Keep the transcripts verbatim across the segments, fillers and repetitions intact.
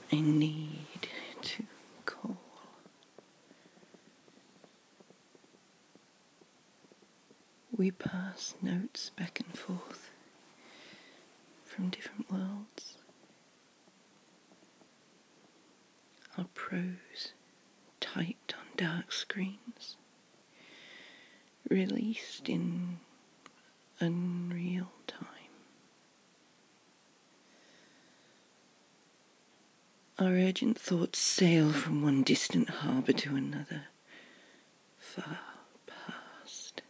I need to call. We pass notes back and forth from different worlds. Our prose typed on dark screens, released in unreal time. Our urgent thoughts sail from one distant harbour to another, far past.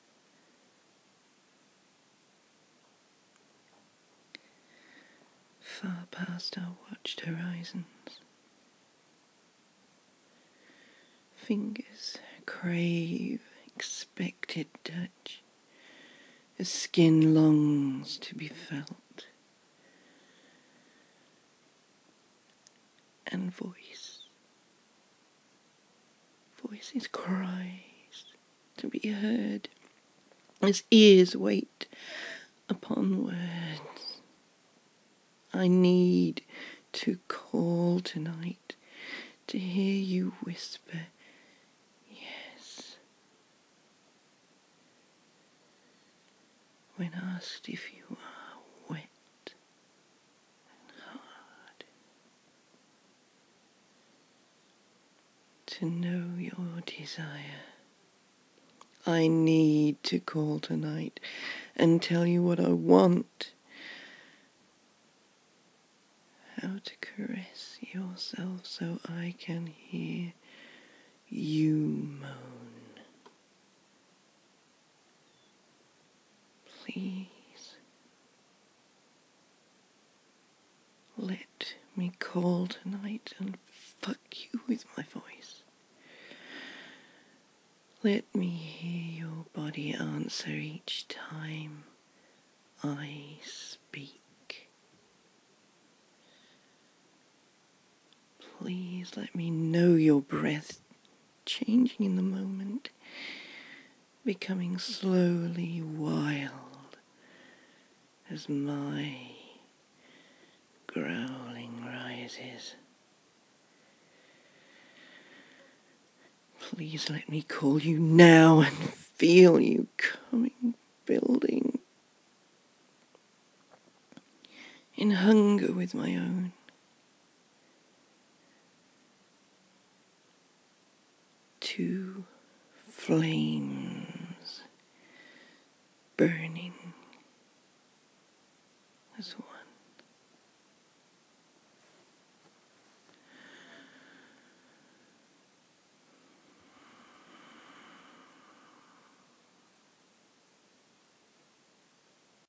Far past our watched horizons. Fingers crave expected touch, as skin longs to be felt. And voice, voices cries to be heard, as ears wait upon words. I need to call tonight to hear you whisper, yes. When asked if you are wet and hard, to know your desire. I need to call tonight and tell you what I want. How to caress yourself so I can hear you moan. Please, let me call tonight and fuck you with my voice. Let me hear your body answer each time I speak. Please let me know your breath changing in the moment, becoming slowly wild as my growling rises. Please let me call you now and feel you coming, building in hunger with my own. Two flames burning